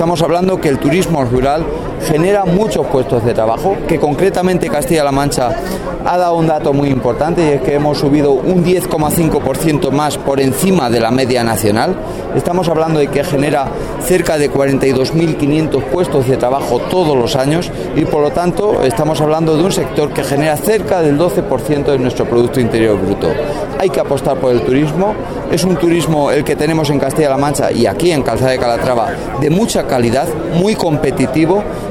estamos hablando que el turismo rural genera muchos puestos de trabajo, que concretamente Castilla-La Mancha ha dado un dato muy importante, y es que hemos subido un 10,5% más por encima de la media nacional. Estamos hablando de que genera cerca de 42.500 puestos de trabajo todos los años, y por lo tanto estamos hablando de un sector que genera cerca del 12% de nuestro Producto Interior Bruto. Hay que apostar por el turismo. Es un turismo el que tenemos en Castilla-La Mancha y aquí en Calzada de Calatrava de mucha calidad, muy competitivo.